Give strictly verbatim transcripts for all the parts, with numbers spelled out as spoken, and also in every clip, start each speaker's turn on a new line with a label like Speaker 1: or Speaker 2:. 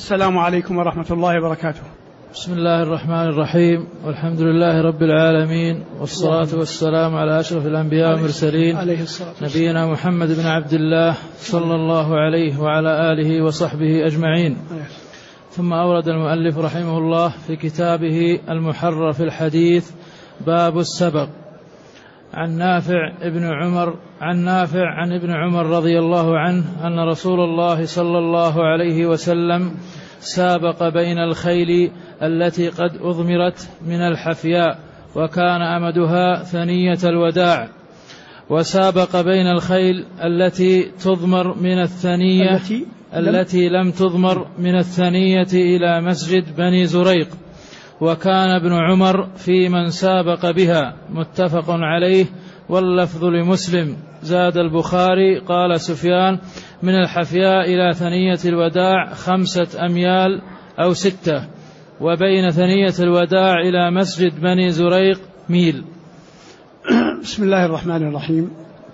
Speaker 1: السلام عليكم ورحمة الله وبركاته.
Speaker 2: بسم الله الرحمن الرحيم، والحمد لله رب العالمين، والصلاة والسلام على أشرف الأنبياء والمرسلين نبينا محمد بن عبد الله صلى الله عليه وعلى آله وصحبه أجمعين. ثم أورد المؤلف رحمه الله في كتابه المحرر في الحديث باب السبق عن نافع ابن عمر عن نافع عن ابن عمر رضي الله عنه أن رسول الله صلى الله عليه وسلم سابق بين الخيل التي قد أضمرت من الحفياء وكان أمدها ثنية الوداع، وسابق بين الخيل التي تضمر من الثنية التي, التي لم تضمر من الثنية إلى مسجد بني زريق، وكان ابن عمر في من سابق بها. متفق عليه، واللفظ لمسلم. زاد البخاري قال سفيان من الحفياء إلى ثنية الوداع خمسة أميال أو ستة، وبين ثنية الوداع إلى مسجد بني زريق ميل.
Speaker 1: بسم الله الرحمن الرحيم.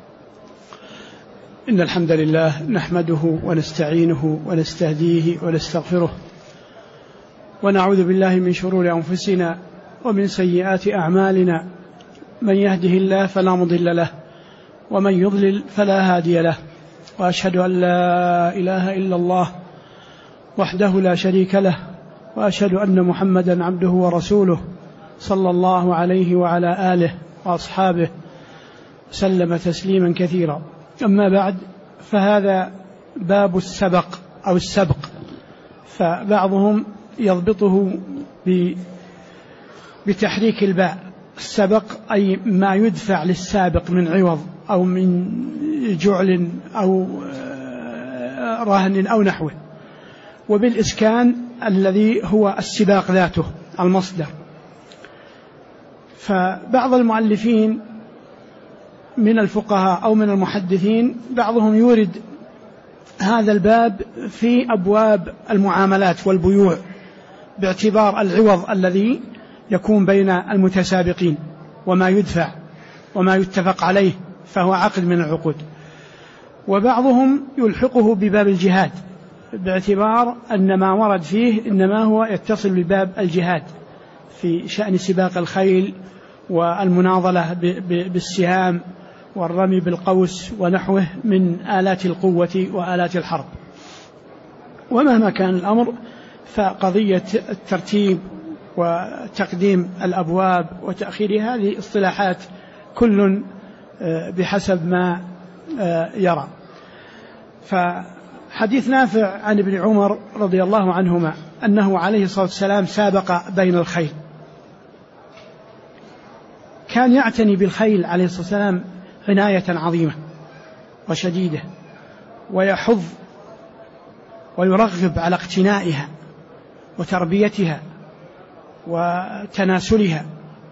Speaker 1: إن الحمد لله نحمده ونستعينه ونستهديه ونستغفره، ونعوذ بالله من شرور أنفسنا ومن سيئات أعمالنا، من يهده الله فلا مضل له ومن يضلل فلا هادي له، وأشهد أن لا إله إلا الله وحده لا شريك له، وأشهد أن محمدا عبده ورسوله صلى الله عليه وعلى آله وأصحابه سلم تسليما كثيرا. أما بعد، فهذا باب السبق أو السبق، فبعضهم يضبطه بتحريك الباء. السبق أي ما يدفع للسابق من عوض أو من جعل أو رهن أو نحوه، وبالإسكان الذي هو السباق ذاته المصدر. فبعض المؤلفين من الفقهاء أو من المحدثين بعضهم يورد هذا الباب في أبواب المعاملات والبيوع، باعتبار العوض الذي يكون بين المتسابقين وما يدفع وما يتفق عليه، فهو عقد من العقود. وبعضهم يلحقه بباب الجهاد، باعتبار أن ما ورد فيه إنما هو يتصل بباب الجهاد في شأن سباق الخيل والمناضلة بالسهام والرمي بالقوس ونحوه من آلات القوة وآلات الحرب. ومهما كان الأمر، فقضية الترتيب وتقديم الأبواب وتأخيرها هذه اصطلاحات كل بحسب ما يرى. فحديث نافع عن ابن عمر رضي الله عنهما أنه عليه الصلاة والسلام سابق بين الخيل. كان يعتني بالخيل عليه الصلاة والسلام عناية عظيمة وشديدة، ويحض ويرغب على اقتنائها وتربيتها وتناسلها،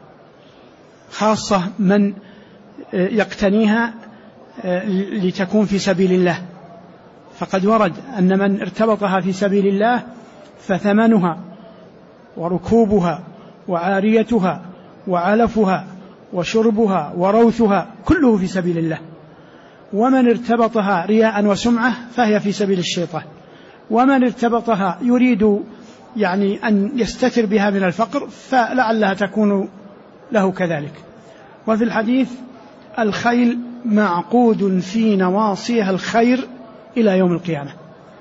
Speaker 1: خاصة من يقتنيها لتكون في سبيل الله. فقد ورد أن من ارتبطها في سبيل الله فثمنها وركوبها وعاريتها وعلفها وشربها وروثها كله في سبيل الله. ومن ارتبطها رياء وسمعة فهي في سبيل الشيطان. ومن ارتبطها يريد يعني أن يستتر بها من الفقر فلعلها تكون له كذلك. وفي الحديث الخيل معقود في نواصيها الخير إلى يوم القيامة.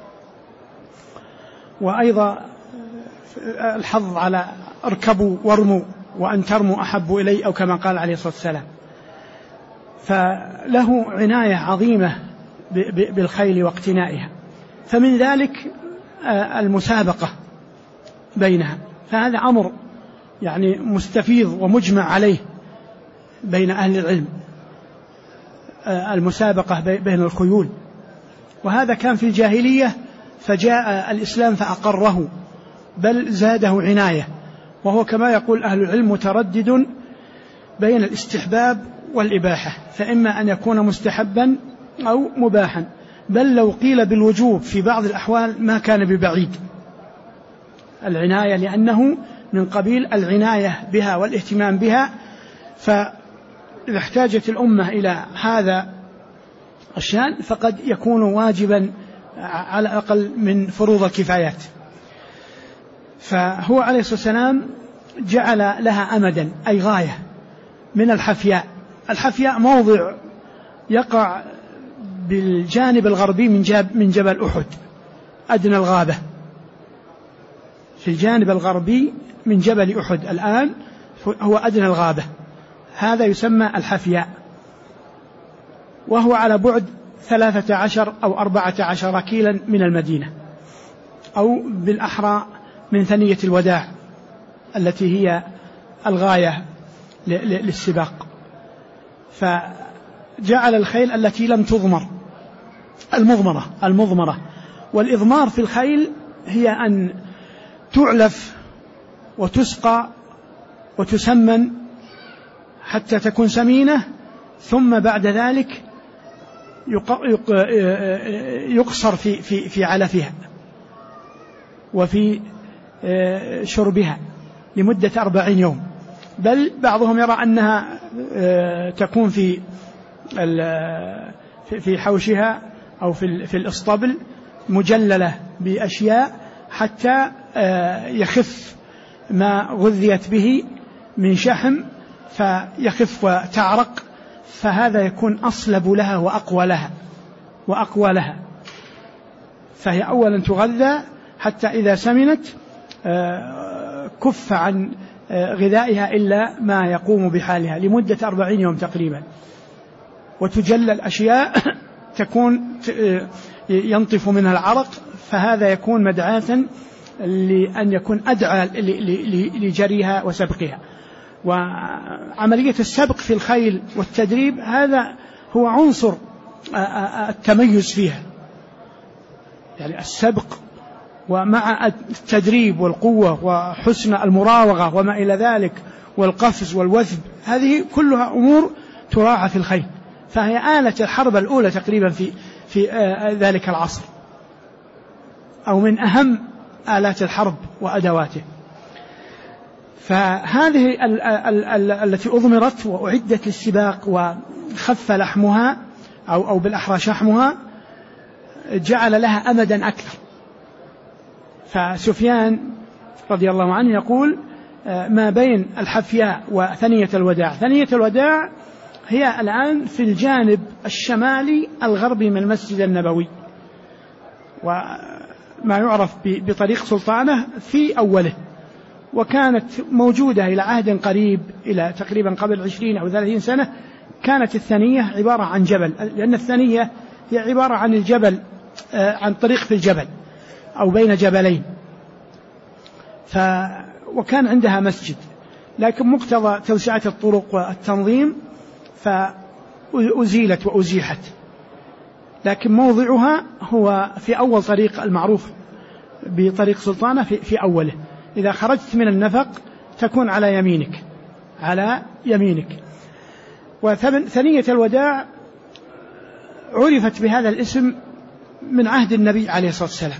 Speaker 1: وأيضا الحظ على اركبوا وارموا وأن ترموا أحب إلي، أو كما قال عليه الصلاة والسلام. فله عناية عظيمة بالخيل واقتنائها. فمن ذلك المسابقة بينها، فهذا أمر يعني مستفيض ومجمع عليه بين أهل العلم، المسابقة بين الخيول. وهذا كان في الجاهلية، فجاء الإسلام فأقره، بل زاده عناية. وهو كما يقول أهل العلم متردد بين الاستحباب والإباحة، فإما أن يكون مستحبا أو مباحا، بل لو قيل بالوجوب في بعض الأحوال ما كان ببعيد العناية، لأنه من قبيل العناية بها والاهتمام بها. فإذا احتاجت الأمة إلى هذا الشأن فقد يكون واجبا على الأقل من فروض الكفايات. فهو عليه الصلاة والسلام جعل لها أمدا أي غاية من الحفياء. الحفياء موضع يقع بالجانب الغربي من, جاب من جبل أحد، أدنى الغابة في الجانب الغربي من جبل أحد الآن هو أدنى الغابة، هذا يسمى الحفياء، وهو على بعد ثلاثة عشر أو أربعة عشر كيلا من المدينة، أو بالأحرى من ثنية الوداع التي هي الغاية للسباق. فجعل الخيل التي لم تضمر المضمرة المضمرة والإضمار في الخيل هي أن تعلف وتسقى وتسمن حتى تكون سمينة، ثم بعد ذلك يقصر في, في, في علفها وفي شربها لمدة أربعين يوم، بل بعضهم يرى أنها تكون في في حوشها أو في في الإسطبل مجللة بأشياء حتى يخف ما غذيت به من شحم فيخف وتعرق، فهذا يكون أصلب لها وأقوى لها وأقوى لها. فهي أولا تغذى حتى إذا سمنت كف عن غذائها إلا ما يقوم بحالها لمدة أربعين يوم تقريبا، وتجلل أشياء تكون ينطف منها العرق، فهذا يكون مدعاة لأن يكون أدعى لجريها وسبقها. وعملية السبق في الخيل والتدريب هذا هو عنصر التميز فيها، يعني السبق ومع التدريب والقوة وحسن المراوغة وما إلى ذلك والقفز والوثب، هذه كلها أمور تراعى في الخيل، فهي آلة الحرب الأولى تقريبا في في ذلك العصر، أو من أهم آلات الحرب وأدواته. فهذه ال ال ال التي أضمرت وأعدت للسباق وخف لحمها أو أو بالأحرى شحمها جعل لها أمدا أكثر. فسفيان رضي الله عنه يقول ما بين الحفياء وثنية الوداع، ثنية الوداع هي الآن في الجانب الشمالي الغربي من المسجد النبوي، وما يعرف بطريق سلطانة في أوله، وكانت موجودة إلى عهد قريب إلى تقريبا قبل عشرين أو ثلاثين سنة. كانت الثنية عبارة عن جبل، لأن الثنية هي عبارة عن الجبل عن طريق في الجبل أو بين جبلين، ف وكان عندها مسجد، لكن مقتضى توسعة الطرق والتنظيم فأزيلت وأزيحت، لكن موضعها هو في أول طريق المعروف بطريق سلطانة في, في أوله. إذا خرجت من النفق تكون على يمينك على يمينك. وثنية الوداع عرفت بهذا الاسم من عهد النبي عليه الصلاة والسلام،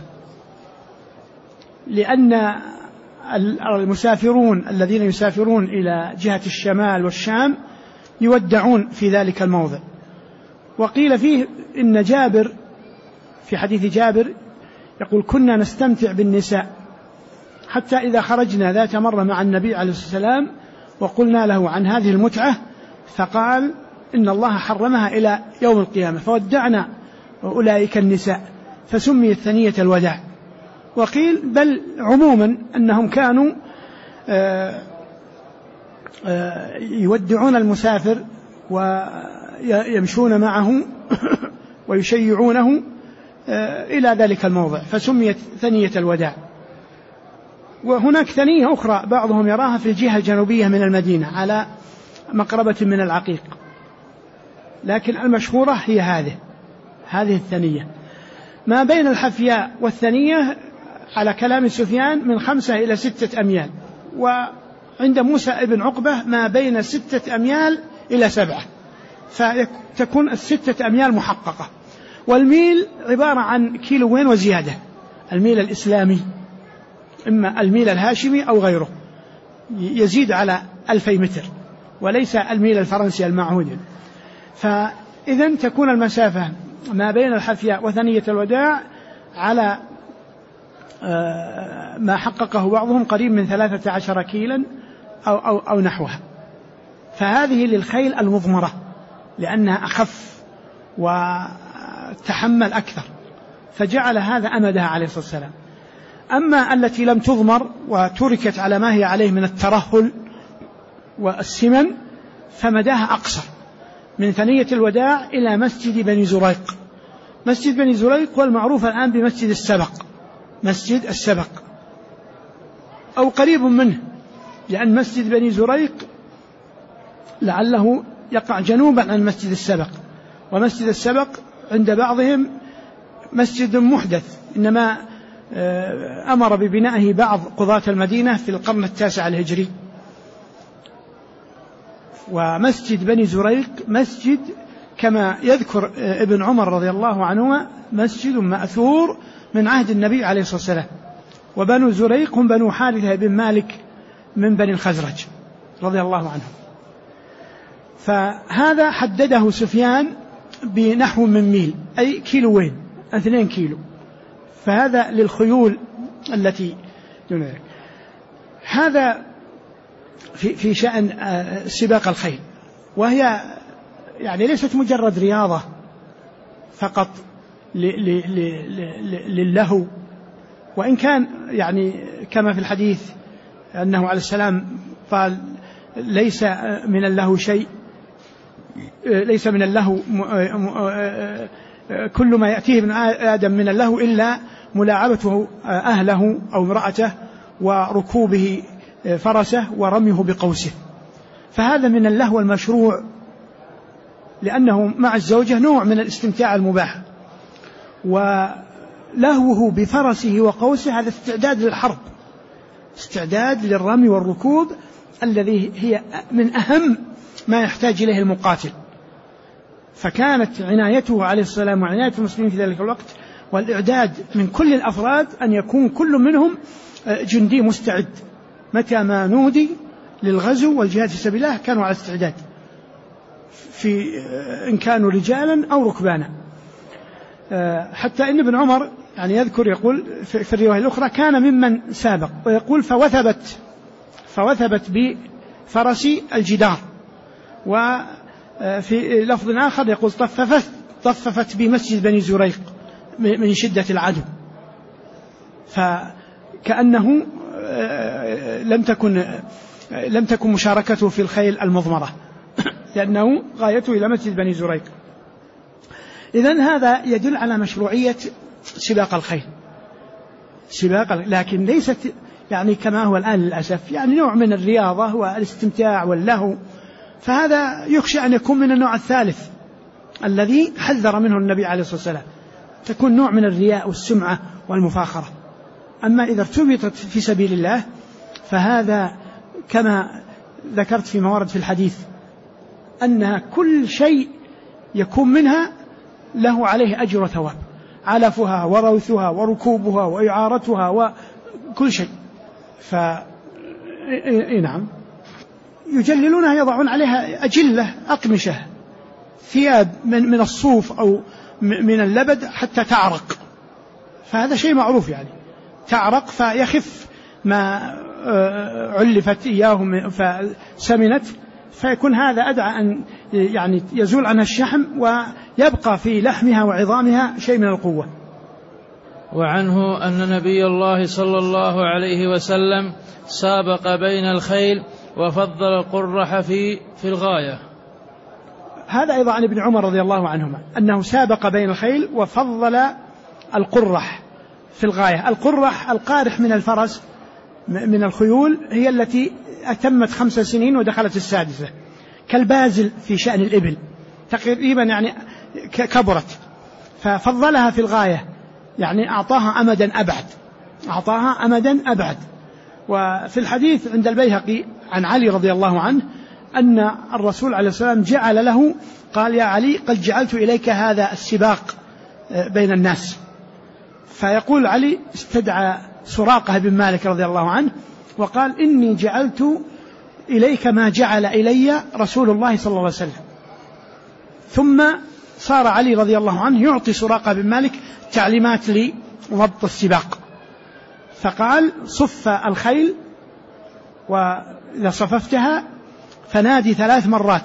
Speaker 1: لأن المسافرون الذين يسافرون إلى جهة الشمال والشام يودعون في ذلك الموضع. وقيل فيه إن جابر في حديث جابر يقول كنا نستمتع بالنساء حتى إذا خرجنا ذات مرة مع النبي عليه الصلاة والسلام وقلنا له عن هذه المتعة فقال إن الله حرمها إلى يوم القيامة، فودعنا أولئك النساء فسميت ثنية الوداع. وقيل بل عموما أنهم كانوا يودعون المسافر ويمشون معه ويشيعونه إلى ذلك الموضع فسميت ثنية الوداع. وهناك ثنية أخرى بعضهم يراها في الجهة الجنوبية من المدينة على مقربة من العقيق، لكن المشهورة هي هذه هذه الثنية. ما بين الحفياء والثنية على كلام سفيان من خمسة إلى ستة أميال، وعند موسى ابن عقبة ما بين ستة أميال إلى سبعة، فتكون الستة أميال محققة. والميل عبارة عن كيلوين وزيادة، الميل الإسلامي إما الميل الهاشمي أو غيره يزيد على ألفي متر وليس الميل الفرنسي المعهود. فإذن تكون المسافة ما بين الحفياء وثنية الوداع على ما حققه بعضهم قريب من ثلاثة عشر كيلا أو, أو, أو نحوها. فهذه للخيل المضمرة لأنها أخف وتحمل أكثر، فجعل هذا أمدها عليه الصلاة والسلام. أما التي لم تضمر وتركت على ما هي عليه من الترهل والسمن فمداها أقصر، من ثنية الوداع إلى مسجد بني زريق. مسجد بني زريق هو المعروف الآن بمسجد السبق، مسجد السبق أو قريب منه، لأن مسجد بني زريق لعله يقع جنوبا عن مسجد السبق، ومسجد السبق عند بعضهم مسجد محدث، إنما أمر ببنائه بعض قضاة المدينة في القرن التاسع الهجري. ومسجد بني زريق مسجد كما يذكر ابن عمر رضي الله عنه مسجد مأثور من عهد النبي عليه الصلاة والسلام. وبنو زريق هم بنو حارثة بن مالك من بني الخزرج رضي الله عنه. فهذا حدده سفيان بنحو من ميل، أي كيلوين، اثنين كيلو، فهذا للخيول التي دون ذلك. هذا في, في شأن سباق الخيل، وهي يعني ليست مجرد رياضة فقط للهو، وإن كان يعني كما في الحديث أنه عليه السلام قال ليس من اللهو شيء، ليس من اللهو كل ما يأتيه ابن آدم من اللهو إلا ملاعبته أهله أو امرأته وركوبه فرسه ورميه بقوسه. فهذا من اللهو المشروع، لأنه مع الزوجة نوع من الاستمتاع المباح، ولهوه بفرسه وقوسه هذا استعداد للحرب، استعداد للرمي والركوب الذي هي من أهم ما يحتاج إليه المقاتل. فكانت عنايته عليه السلام وعناية المسلمين في ذلك الوقت والإعداد من كل الأفراد أن يكون كل منهم جندي مستعد، متى ما نودي للغزو والجهاد في سبيل الله كانوا على استعداد، في إن كانوا رجالا أو ركبانا. حتى إن ابن عمر يعني يذكر يقول في الرواية الأخرى كان ممن سابق، ويقول فوثبت فوثبت بفرسي الجدار، وفي لفظ آخر يقول طففت طففت بمسجد بني زريق من شدة العدو. فكأنه لم تكن لم تكن مشاركته في الخيل المضمرة لأنه غايته إلى مسجد بني زريق. إذن هذا يدل على مشروعية سباق الخيل، سباق، لكن ليست يعني كما هو الآن للأسف يعني نوع من الرياضة والاستمتاع واللهو، فهذا يخشى أن يكون من النوع الثالث الذي حذر منه النبي عليه الصلاة والسلام، تكون نوع من الرياء والسمعة والمفاخرة. أما إذا ارتبطت في سبيل الله فهذا كما ذكرت في موارد في الحديث أنها كل شيء يكون منها له عليه أجر وثواب، علفها وروثها وركوبها وإعارتها وكل شيء. ف نعم يجللونها، يضعون عليها أجلة أقمشة، ثياب من, من الصوف أو من اللبد حتى تعرق، فهذا شيء معروف يعني تعرق فيخف ما علفت إياه فسمنت، فيكون هذا أدعى أن يعني يزول عنها الشحم ويبقى في لحمها وعظامها شيء من القوة.
Speaker 2: وعنه أن نبي الله صلى الله عليه وسلم سابق بين الخيل وفضل القرح في في الغاية.
Speaker 1: هذا أيضا عن ابن عمر رضي الله عنهما أنه سابق بين الخيل وفضل القرح في الغاية. القرح القارح من الفرس من الخيول هي التي أتمت خمس سنين ودخلت السادسة، كالبازل في شأن الإبل تقريبا يعني كبرت، ففضلها في الغاية يعني أعطاها أمدا أبعد، أعطاها أمدا أبعد. وفي الحديث عند البيهقي عن علي رضي الله عنه أن الرسول عليه السلام جعل له، قال يا علي قد جعلت إليك هذا السباق بين الناس. فيقول علي استدعى سراقة بن مالك رضي الله عنه وقال إني جعلت إليك ما جعل إلي رسول الله صلى الله عليه وسلم. ثم صار علي رضي الله عنه يعطي سراقة بن مالك تعليمات لضبط السباق، فقال صف الخيل، وإذا صففتها فنادي ثلاث مرات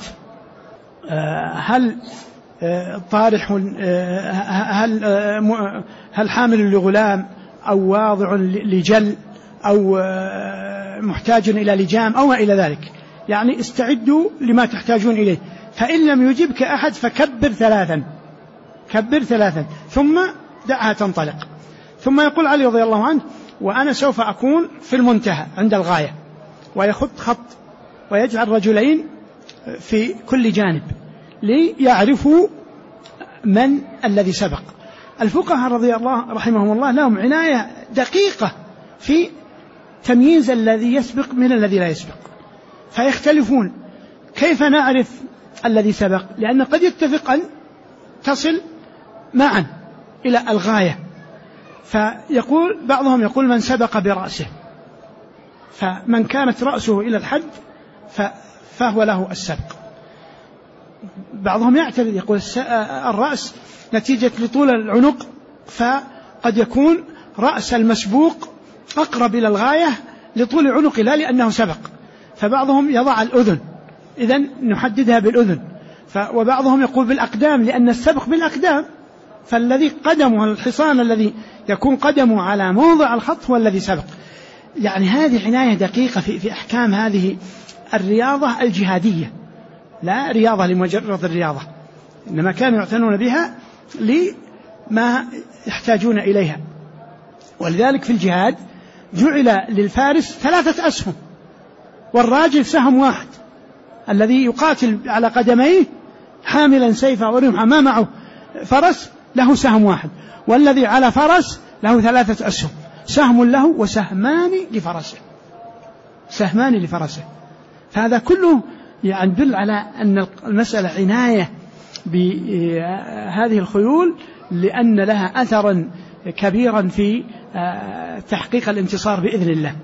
Speaker 1: هل طارح، هل هل حامل لغلام أو واضع لجل أو محتاج إلى لجام أو ما إلى ذلك، يعني استعدوا لما تحتاجون إليه، فإن لم يجبك أحد فكبر ثلاثا، كبر ثلاثا ثم دعها تنطلق. ثم يقول علي رضي الله عنه: وأنا سوف أكون في المنتهى عند الغاية، ويخط خط ويجعل رجلين في كل جانب ليعرفوا من الذي سبق. الفقهاء رضي الله رحمهم الله لهم عناية دقيقة في تمييز الذي يسبق من الذي لا يسبق، فيختلفون كيف نعرف الذي سبق، لأن قد يتفق أن تصل معا إلى الغاية. فيقول بعضهم يقول من سبق برأسه، فمن كانت رأسه إلى الحد فهو له السبق. بعضهم يعترض يقول الرأس نتيجة لطول العنق، فقد يكون رأس المسبوق أقرب إلى الغاية لطول عنقه لا لأنه سبق، فبعضهم يضع الأذن، إذن نحددها بالأذن. وبعضهم يقول بالأقدام لأن السبق بالأقدام، فالذي قدمه الحصان الذي يكون قدمه على موضع الخط هو الذي سبق. يعني هذه عناية دقيقة في, في أحكام هذه الرياضة الجهادية، لا رياضة لمجرد الرياضة، إنما كانوا يعتنون بها لما يحتاجون إليها. ولذلك في الجهاد جعل للفارس ثلاثة أسهم، والراجل سهم واحد، الذي يقاتل على قدميه حاملا سيفا ورمحا ما معه فرس له سهم واحد، والذي على فرس له ثلاثة أسهم، سهم له وسهمان لفرسه، سهمان لفرسه. فهذا كله يدل على أن المسألة عناية بهذه الخيول، لأن لها أثرا كبيرا في تحقيق الانتصار بإذن الله.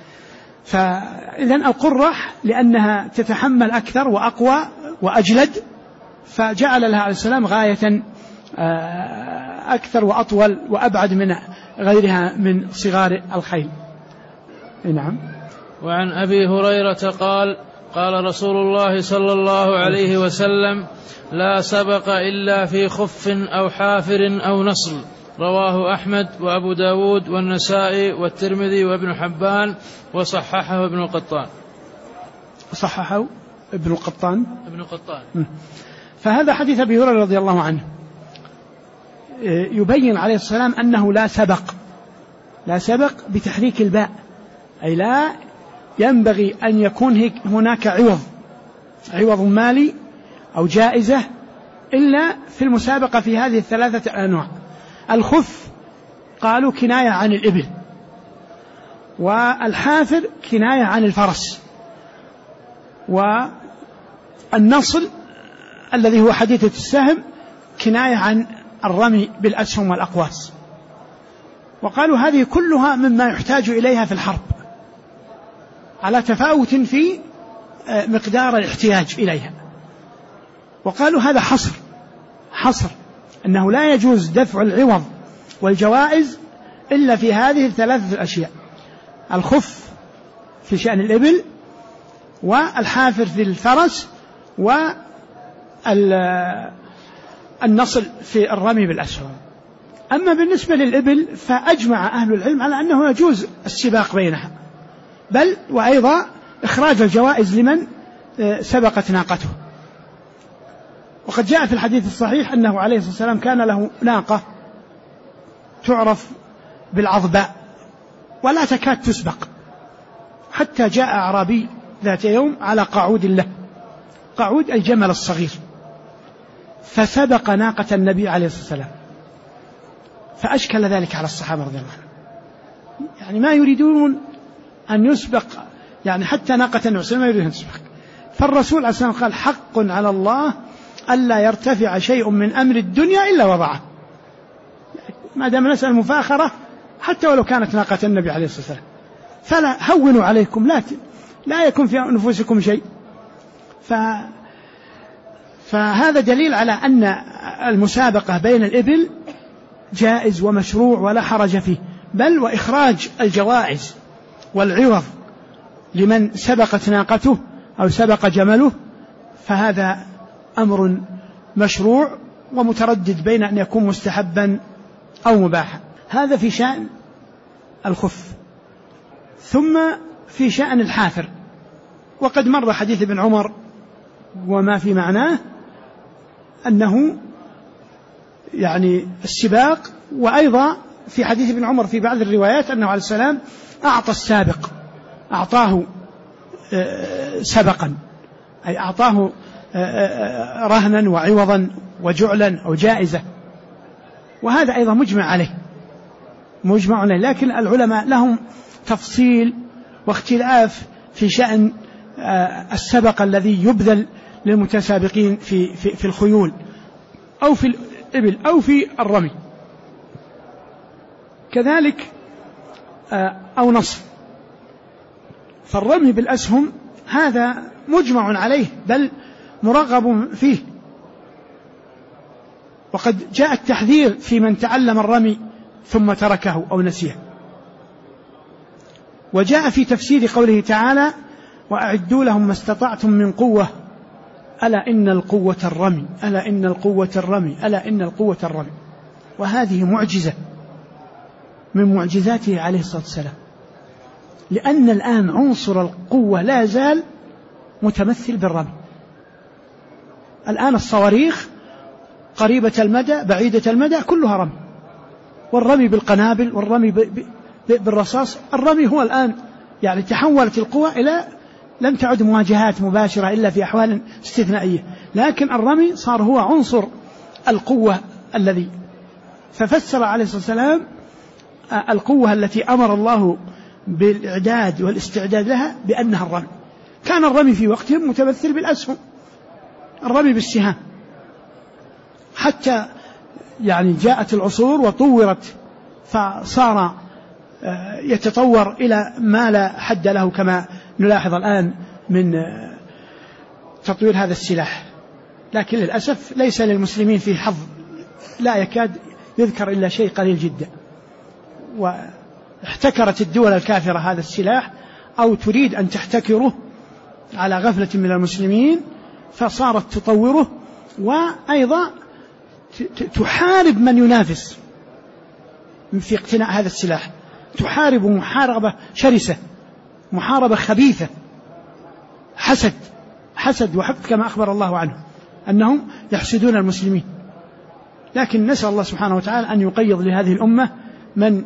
Speaker 1: فإذن القرح لأنها تتحمل أكثر وأقوى وأجلد، فجعل لها عليه السلام غاية أكثر وأطول وأبعد من غيرها من صغار الخيل. نعم.
Speaker 2: وعن أبي هريرة قال: قال رسول الله صلى الله عليه وسلم: لا سبق إلا في خف أو حافر أو نصل. رواه أحمد وأبو داود والنسائي والترمذي وابن حبان، وصححه ابن القطان.
Speaker 1: صححه ابن القطان
Speaker 2: ابن القطان.
Speaker 1: فهذا حديث أبي هريرة رضي الله عنه يبين عليه السلام أنه لا سبق، لا سبق بتحريك الباء، أي لا ينبغي أن يكون هناك عوض، عوض مالي أو جائزة إلا في المسابقة في هذه الثلاثة أنواع. الخف قالوا كناية عن الإبل، والحافر كناية عن الفرس، والنصل الذي هو حديثة السهم كناية عن الرمي بالأسهم والأقواس. وقالوا هذه كلها مما يحتاج إليها في الحرب على تفاوت في مقدار الاحتياج إليها. وقالوا هذا حصر، حصر أنه لا يجوز دفع العوض والجوائز إلا في هذه الثلاثة الأشياء: الخف في شأن الإبل، والحافر في الفرس، والنصل في الرمي بالأسهم. أما بالنسبة للإبل فأجمع أهل العلم على أنه يجوز السباق بينها، بل وأيضا إخراج الجوائز لمن سبقت ناقته. وقد جاء في الحديث الصحيح أنه عليه الصلاة والسلام كان له ناقة تعرف بالعضباء ولا تكاد تسبق، حتى جاء أعرابي ذات يوم على قعود له، قعود الجمل الصغير، فسبق ناقة النبي عليه الصلاة والسلام، فأشكل ذلك على الصحابة رضي الله عنهم، يعني ما يريدون أن يسبق، يعني حتى ناقة النبي ما يريدون أن تسبق. فالرسول عليه الصلاة والسلام قال: حق على الله ألا يرتفع شيء من أمر الدنيا إلا وضعه. ما دام نسأل مفاخرة حتى ولو كانت ناقة النبي عليه الصلاة والسلام، فلا هونوا عليكم، لا لا يكون في نفوسكم شيء. ف فهذا دليل على أن المسابقة بين الإبل جائز ومشروع ولا حرج فيه، بل وإخراج الجوائز والعوض لمن سبقت ناقته أو سبق جمله، فهذا أمر مشروع ومتردد بين أن يكون مستحبا أو مباحا. هذا في شأن الخف. ثم في شأن الحافر، وقد مر حديث ابن عمر وما في معناه أنه يعني السباق، وأيضا في حديث ابن عمر في بعض الروايات أنه عليه السلام أعطى السابق، أعطاه سبقا، أي أعطاه رهنا وعوضا وجعلا أو جائزة، وهذا أيضا مجمع عليه مجمع عليه لكن العلماء لهم تفصيل واختلاف في شأن السبق الذي يبذل للمتسابقين في, في, في الخيول أو في الإبل أو في الرمي، كذلك أو نصف. فالرمي بالأسهم هذا مجمع عليه بل مرغب فيه، وقد جاء التحذير في من تعلم الرمي ثم تركه أو نسيه. وجاء في تفسير قوله تعالى وأعدوا لهم ما استطعتم من قوة ألا إن القوة الرمي ألا إن القوة الرمي ألا إن القوة الرمي. وهذه معجزة من معجزاته عليه الصلاة والسلام، لأن الآن عنصر القوة لا زال متمثل بالرمي. الآن الصواريخ قريبة المدى بعيدة المدى كلها رمي، والرمي بالقنابل والرمي بالرصاص. الرمي هو الآن يعني تحولت القوة إلى لم تعد مواجهات مباشرة إلا في أحوال استثنائية، لكن الرمي صار هو عنصر القوة الذي. ففسر عليه الصلاة والسلام القوة التي أمر الله بالإعداد والاستعداد لها بأنها الرمي. كان الرمي في وقتهم متمثل بالأسهم، الرمي بالسهام، حتى يعني جاءت العصور وطورت فصار يتطور إلى ما لا حد له، كما نلاحظ الآن من تطوير هذا السلاح. لكن للأسف ليس للمسلمين فيه حظ، لا يكاد يذكر إلا شيء قليل جدا. واحتكرت الدول الكافرة هذا السلاح أو تريد أن تحتكره على غفلة من المسلمين، فصارت تطوره وأيضا تحارب من ينافس في اقتناء هذا السلاح، تحارب محاربة شرسة، محاربة خبيثة، حسد حسد وحقد كما أخبر الله عنه أنهم يحسدون المسلمين. لكن نسأل الله سبحانه وتعالى أن يقيض لهذه الأمة من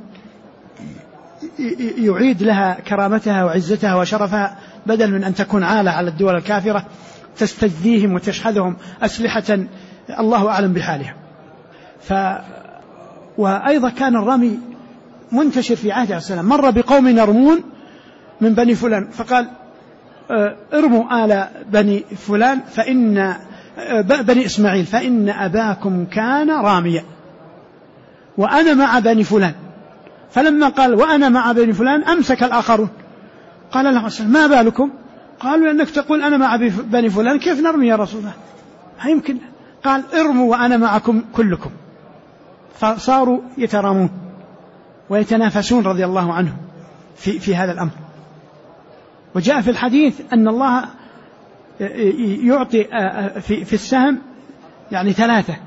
Speaker 1: يعيد لها كرامتها وعزتها وشرفها، بدل من أن تكون عالة على الدول الكافرة تستجديهم وتشحذهم أسلحة الله أعلم بحالها. ف وأيضا كان الرمي منتشر في عهد السلام. مر بقوم يرمون من بني فلان فقال ارموا آل بني فلان فإن بني إسماعيل فإن أباكم كان راميا وأنا مع بني فلان. فلما قال وأنا مع بني فلان أمسك الآخرون، قال لهم ما بالكم؟ قالوا أنك تقول أنا مع بني فلان كيف نرمي يا رسول الله؟ يمكن. قال ارموا وأنا معكم كلكم. فصاروا يترامون ويتنافسون رضي الله عنهم في, في هذا الأمر. وجاء في الحديث أن الله يعطي في, في السهم يعني ثلاثة: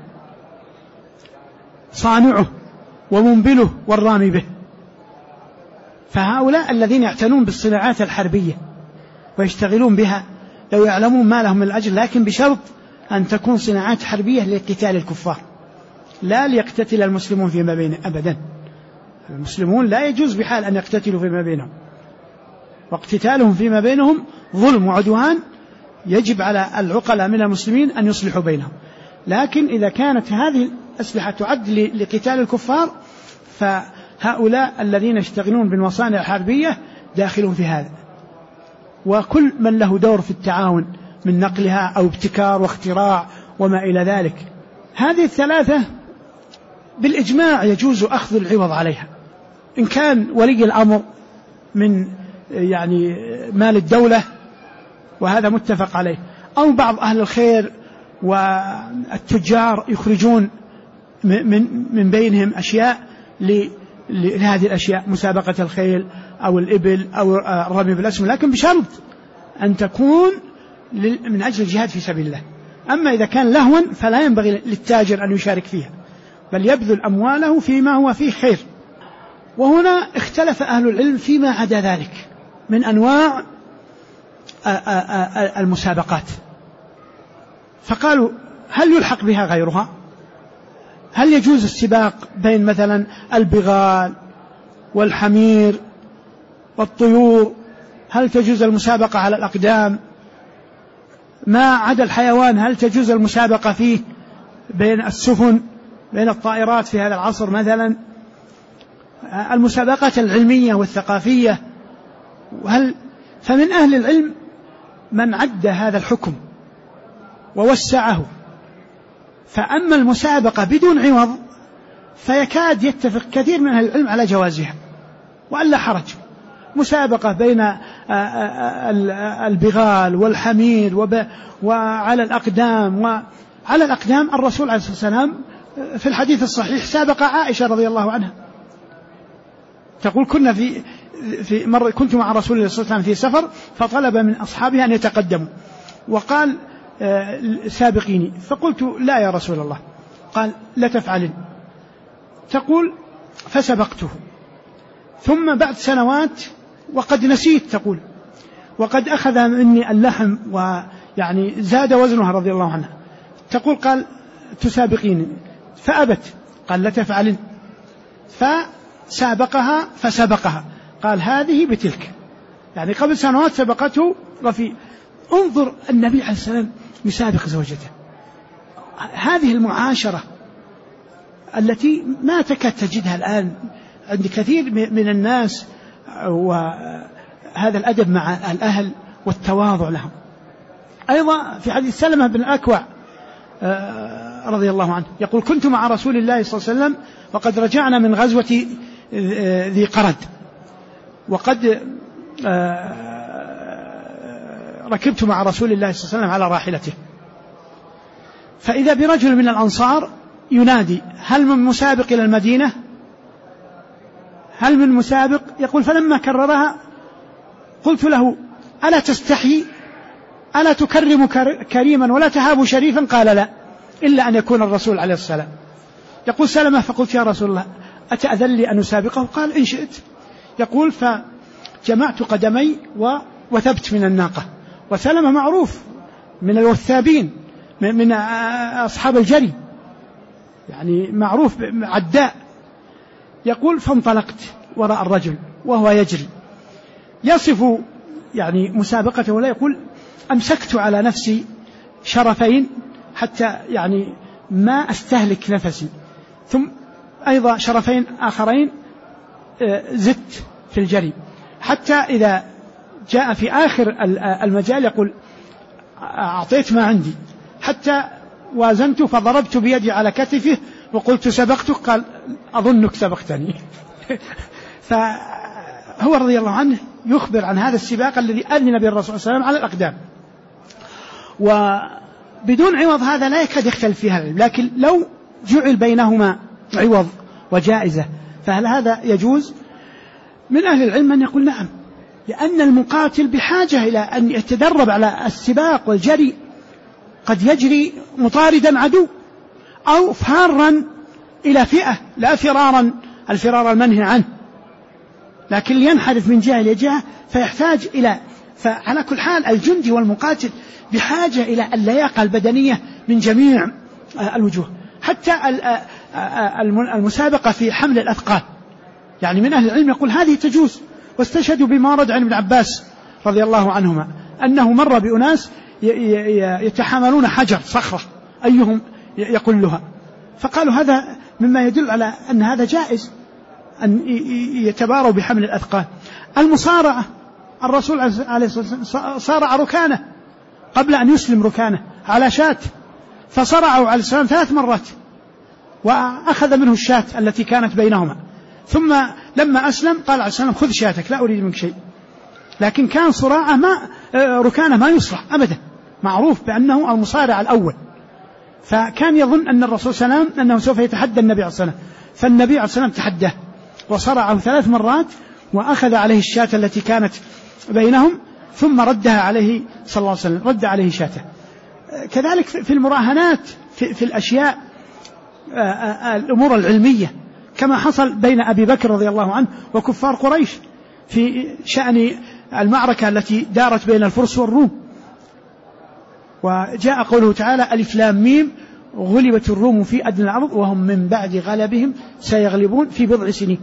Speaker 1: صانعه ومنبله والرامي به. فهؤلاء الذين يعتنون بالصناعات الحربية ويشتغلون بها لو يعلمون ما لهم من الأجر، لكن بشرط أن تكون صناعات حربية لقتال الكفار، لا ليقتتل المسلمون فيما بينهم أبدا. المسلمون لا يجوز بحال أن يقتتلوا فيما بينهم، واقتتالهم فيما بينهم ظلم وعدوان، يجب على العقلاء من المسلمين أن يصلحوا بينهم. لكن إذا كانت هذه الأسلحة تعد لقتال الكفار فهؤلاء الذين يشتغلون بالمصانع الحربية داخلون في هذا، وكل من له دور في التعاون من نقلها أو ابتكار واختراع وما إلى ذلك. هذه الثلاثة بالإجماع يجوز أخذ العوض عليها، إن كان ولي الأمر من يعني مال الدولة وهذا متفق عليه، أو بعض أهل الخير والتجار يخرجون من من بينهم أشياء لهذه الأشياء، مسابقة الخيل أو الإبل أو الرمي بالأسهم، لكن بشرط أن تكون من أجل الجهاد في سبيل الله. أما إذا كان لهوا فلا ينبغي للتاجر أن يشارك فيها، بل يبذل أمواله فيما هو فيه خير. وهنا اختلف أهل العلم فيما عدا ذلك من أنواع المسابقات، فقالوا هل يلحق بها غيرها؟ هل يجوز السباق بين مثلا البغال والحمير والطيور؟ هل تجوز المسابقة على الأقدام؟ ما عدا الحيوان هل تجوز المسابقة فيه بين السفن، بين الطائرات في هذا العصر مثلا؟ المسابقات العلمية والثقافية، وهل فمن أهل العلم من عد هذا الحكم ووسعه. فأما المسابقة بدون عوض فيكاد يتفق كثير من أهل العلم على جوازها وألا حرج. مسابقة بين البغال والحمير وعلى الأقدام. وعلى الأقدام الرسول عليه الصلاة والسلام في الحديث الصحيح سابق عائشة رضي الله عنها، تقول كنا في في مرة كنت مع رسول الله صلى الله عليه وسلم في سفر فطلب من أصحابه أن يتقدموا وقال سابقيني، فقلت لا يا رسول الله. قال لا تفعلن. تقول فسبقته، ثم بعد سنوات وقد نسيت، تقول وقد أخذ مني اللحم ويعني زاد وزنها رضي الله عنها، تقول قال تسابقيني فأبت. قال لا تفعلن، فسابقها فسبقها. قال هذه بتلك، يعني قبل سنوات سبقته رفيق. انظر النبي عليه السلام يسابق زوجته. هذه المعاشرة التي ما تكاد تجدها الآن عند كثير من الناس، وهذا الأدب مع الأهل والتواضع لهم. أيضا في حديث سلمة بن الأكوع رضي الله عنه يقول كنت مع رسول الله صلى الله عليه وسلم وقد رجعنا من غزوة ذي قرد، وقد ركبت مع رسول الله صلى الله عليه وسلم على راحلته، فإذا برجل من الأنصار ينادي هل من مسابق إلى المدينة؟ هل من مسابق؟ يقول فلما كررها قلت له ألا تستحي؟ ألا تكرم كريما ولا تهاب شريفا؟ قال لا، إلا أن يكون الرسول عليه السلام. يقول سلمة فقلت يا رسول الله أتأذن لي أن أسابقه؟ قال إن شئت. يقول فجمعت قدمي وثبت من الناقة، وسلمة معروف من الوثابين من أصحاب الجري، يعني معروف عداء. يقول فانطلقت وراء الرجل وهو يجري يصف يعني مسابقته، ولا يقول أمسكت على نفسي شرفين حتى يعني ما أستهلك نفسي، ثم أيضا شرفين آخرين زدت في الجري، حتى إذا جاء في آخر المجال يقول أعطيت ما عندي حتى وازنت فضربت بيدي على كتفه وقلت سبقتك. قال أظنك سبقتني. فهو رضي الله عنه يخبر عن هذا السباق الذي أذن به الرسول صلى الله عليه وسلم على الأقدام، وبدون عوض هذا لا يكاد يختلف فيها العلم. لكن لو جعل بينهما عوض وجائزة فهل هذا يجوز؟ من أهل العلم من يقول نعم، لأن المقاتل بحاجة إلى أن يتدرب على السباق والجري، قد يجري مطاردا عدو أو فارا إلى فئة، لا فرارا الفرار المنهي عنه، لكن ينحرف من جهة إلى جهة فيحتاج إلى. فعلى كل حال الجندي والمقاتل بحاجة إلى اللياقة البدنية من جميع الوجوه. حتى المسابقة في حمل الأثقال، يعني من أهل العلم يقول هذه تجوز، واستشهدوا بما ورد عن ابن عباس رضي الله عنهما أنه مر بأناس يتحاملون حجر صخرة أيهم يقلها، فقالوا هذا مما يدل على أن هذا جائز أن يتباروا بحمل الأثقال. المصارعة، الرسول عليه الصلاة والسلام صارع ركانه قبل أن يسلم ركانه على شاة، فصرعوا عليه السلام ثلاث مرات وأخذ منه الشاة التي كانت بينهما، ثم لما أسلم قال عليه السلام خذ شاتك لا أريد منك شيء. لكن كان صراعه ما ركانه ما يصرع أبدا، معروف بأنه المصارع الأول، فكان يظن أن الرسول صلى الله عليه وسلم أنه سوف يتحدى النبي عليه الصلاة والسلام، فالنبي عليه الصلاة والسلام تحداه وصرعه ثلاث مرات وأخذ عليه الشاة التي كانت بينهم ثم ردها عليه صلى الله عليه وسلم، رد عليه شاته. كذلك في المراهنات في, في الأشياء الأمور العلمية كما حصل بين أبي بكر رضي الله عنه وكفار قريش في شأن المعركة التي دارت بين الفرس والروم، وجاء قوله تعالى ألف لام ميم غلبت الروم في أدنى الأرض وهم من بعد غلبهم سيغلبون في بضع سنين.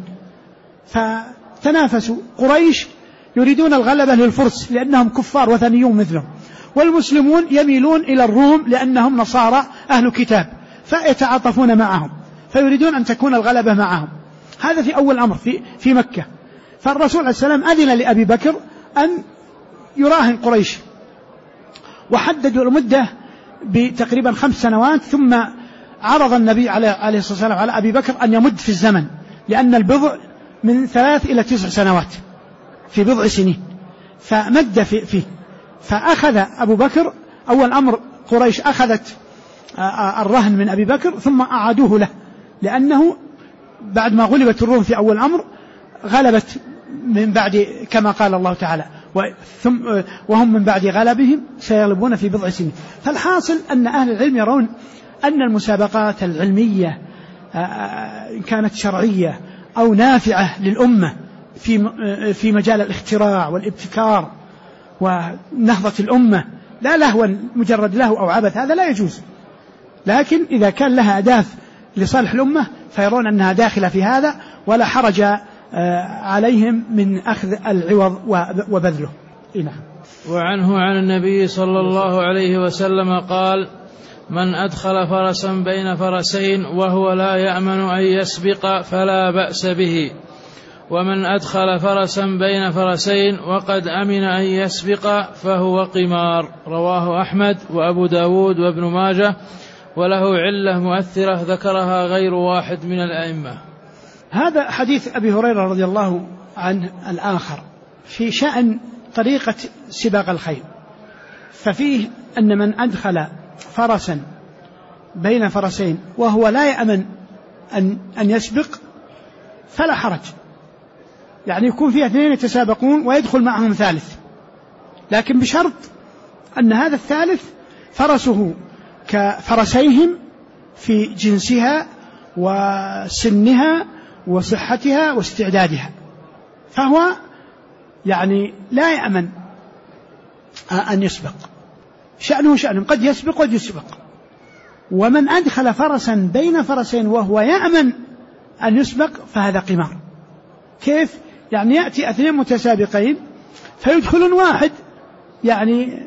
Speaker 1: فتنافسوا قريش يريدون الغلبة للفرس لأنهم كفار وثنيون مثلهم، والمسلمون يميلون إلى الروم لأنهم نصارى أهل كتاب فيتعاطفون معهم فيريدون أن تكون الغلبة معهم. هذا في أول أمر في, في مكة. فالرسول عليه السلام أذن لأبي بكر أن يراهن قريش وحددوا المدة بتقريبا خمس سنوات، ثم عرض النبي عليه الصلاة والسلام على أبي بكر أن يمد في الزمن لأن البضع من ثلاث إلى تسع سنوات في بضع سنين، فمد في فيه. فأخذ أبو بكر أول أمر قريش أخذت الرهن من أبي بكر ثم أعادوه له، لأنه بعد ما غلبت الروم في أول أمر غلبت من بعد كما قال الله تعالى وهم من بعد غلبهم سيغلبون في بضع سنين. فالحاصل أن أهل العلم يرون أن المسابقات العلمية إن كانت شرعية أو نافعة للأمة في في مجال الاختراع والابتكار ونهضة الأمة لا لهوا مجرد لهو أو عبث، هذا لا يجوز، لكن إذا كان لها أهداف لصالح الأمة فيرون أنها داخلة في هذا ولا حرج عليهم من أخذ العوض وبذله. نعم.
Speaker 2: وعنه عن النبي صلى الله عليه وسلم قال: من أدخل فرسا بين فرسين وهو لا يأمن أن يسبق فلا بأس به، ومن أدخل فرسا بين فرسين وقد أمن أن يسبق فهو قمار. رواه أحمد وأبو داود وابن ماجه، وله علة مؤثرة ذكرها غير واحد من الأئمة.
Speaker 1: هذا حديث أبي هريرة رضي الله عنه الآخر في شأن طريقة سباق الخيل، ففيه أن من أدخل فرسا بين فرسين وهو لا يأمن أن, أن يسبق فلا حرج، يعني يكون فيه اثنين يتسابقون ويدخل معهم ثالث، لكن بشرط أن هذا الثالث فرسه كفرسيهم في جنسها وسنها وصحتها واستعدادها، فهو يعني لا يأمن أن يسبق، شأنه شأن قد يسبق وقد يسبق. ومن أدخل فرسا بين فرسين وهو يأمن أن يسبق فهذا قمار. كيف؟ يعني يأتي اثنين متسابقين فيدخلون واحد يعني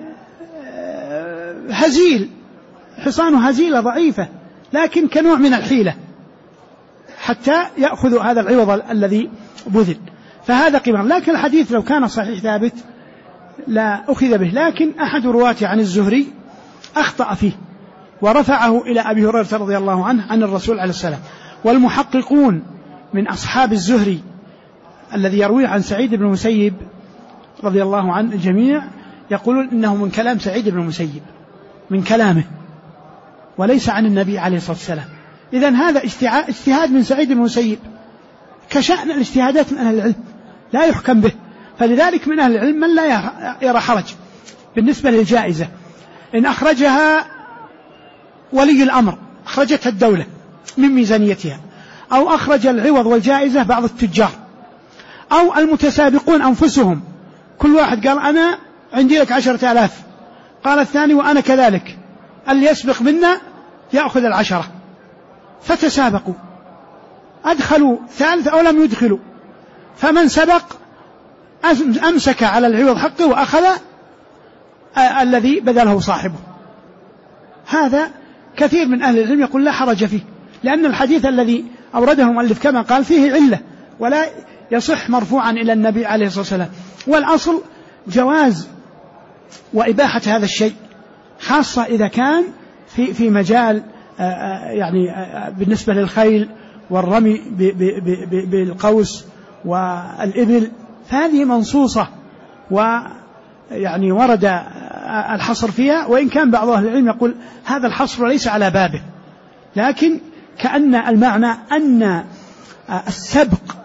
Speaker 1: هزيل، حصانه هزيلة ضعيفة لكن كنوع من الحيلة حتى يأخذ هذا العوض الذي بذل، فهذا قمار. لكن الحديث لو كان صحيح ثابت لا أخذ به، لكن أحد رواته عن الزهري أخطأ فيه ورفعه إلى أبي هريرة رضي الله عنه عن الرسول عليه السلام. والمحققون من أصحاب الزهري الذي يروي عن سعيد بن المسيب رضي الله عنه الجميع يقولون إنه من كلام سعيد بن المسيب، من كلامه وليس عن النبي عليه الصلاة والسلام. إذن هذا اجتهاد من سعيد بن المسيب كشأن الاجتهادات من أهل العلم لا يحكم به، فلذلك من أهل العلم من لا يرى حرج بالنسبة للجائزة إن أخرجها ولي الأمر، أخرجتها الدولة من ميزانيتها، أو أخرج العوض والجائزة بعض التجار، أو المتسابقون أنفسهم كل واحد قال أنا عندي لك عشرة آلاف، قال الثاني وأنا كذلك، اللي يسبق منا يأخذ العشرة، فتسابقوا أدخلوا ثالث أو لم يدخلوا، فمن سبق أمسك على العوض حقه وأخذ الذي بذله صاحبه. هذا كثير من أهل العلم يقول لا حرج فيه، لأن الحديث الذي أورده المؤلف كما قال فيه علة ولا يصح مرفوعا إلى النبي عليه الصلاة والسلام. والأصل جواز وإباحة هذا الشيء، خاصة إذا كان في في مجال يعني بالنسبة للخيل والرمي بالقوس والإبل، فهذه منصوصة ويعني ورد الحصر فيها، وإن كان بعض أهل العلم يقول هذا الحصر ليس على بابه، لكن كأن المعنى أن السبق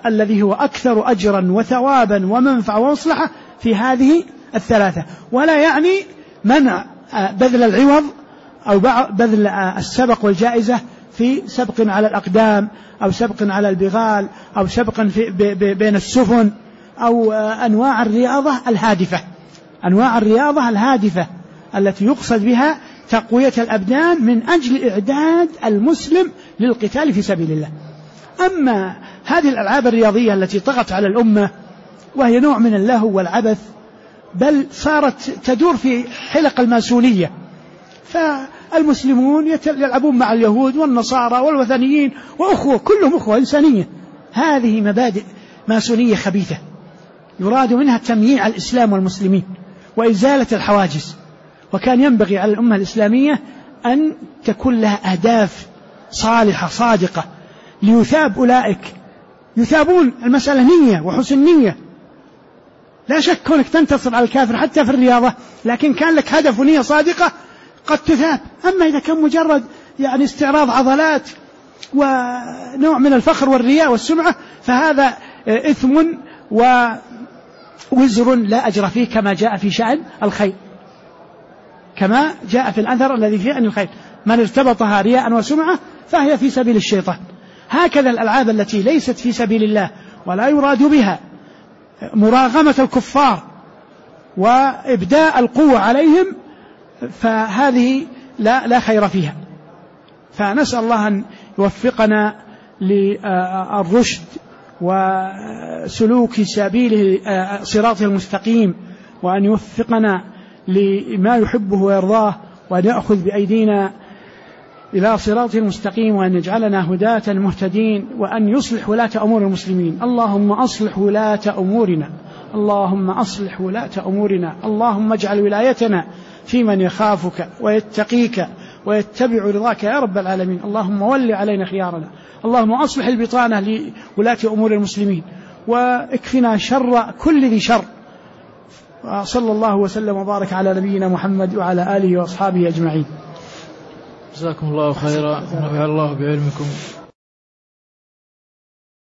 Speaker 1: الذي هو أكثر أجرا وثوابا ومنفعة ومصلحة في هذه الثلاثة، ولا يعني منع بذل العوض أو بذل السبق والجائزة في سبق على الأقدام أو سبق على البغال أو سبق في بين السفن أو أنواع الرياضة الهادفة، أنواع الرياضة الهادفة التي يقصد بها تقوية الأبدان من أجل إعداد المسلم للقتال في سبيل الله. أما هذه الألعاب الرياضية التي طغت على الأمة وهي نوع من اللهو والعبث، بل صارت تدور في حلق الماسونية، فالمسلمون يلعبون مع اليهود والنصارى والوثنيين وأخوة، كلهم أخوة إنسانية. هذه مبادئ ماسونية خبيثة يراد منها تمييع الإسلام والمسلمين وإزالة الحواجز، وكان ينبغي على الأمة الإسلامية أن تكون لها أهداف صالحة صادقة ليثاب أولئك، يثابون المسألة نية وحسن نية. لا شك كونك تنتصر على الكافر حتى في الرياضة، لكن كان لك هدف ونية صادقة قد تثاب. أما إذا كان مجرد يعني استعراض عضلات ونوع من الفخر والرياء والسمعة فهذا إثم ووزر لا أجر فيه، كما جاء في شأن الخيل، كما جاء في الأثر الذي فيه أن الخيل من ارتبطها رياء وسمعة فهي في سبيل الشيطان. هكذا الألعاب التي ليست في سبيل الله ولا يراد بها مراغمة الكفار وإبداء القوة عليهم فهذه لا, لا خير فيها. فنسأل الله أن يوفقنا للرشد وسلوك سبيله صراطه المستقيم، وأن يوفقنا لما يحبه ويرضاه، وأن يأخذ بأيدينا إلى صراطه المستقيم، وأن يجعلنا هداة مهتدين، وأن يصلح ولاة أمور المسلمين. اللهم أصلح ولاة أمورنا، اللهم أصلح ولاة أمورنا، اللهم اجعل ولايتنا في من يخافك ويتقيك ويتبع رضاك يا رب العالمين. اللهم ول علينا خيارنا، اللهم أصلح البطانة لولاة أمور المسلمين، واكفنا شر كل ذي شر. صلى الله وسلم وبارك على نبينا محمد وعلى آله وأصحابه أجمعين.
Speaker 2: جزاكم الله خيرا ونفع الله بعلمكم.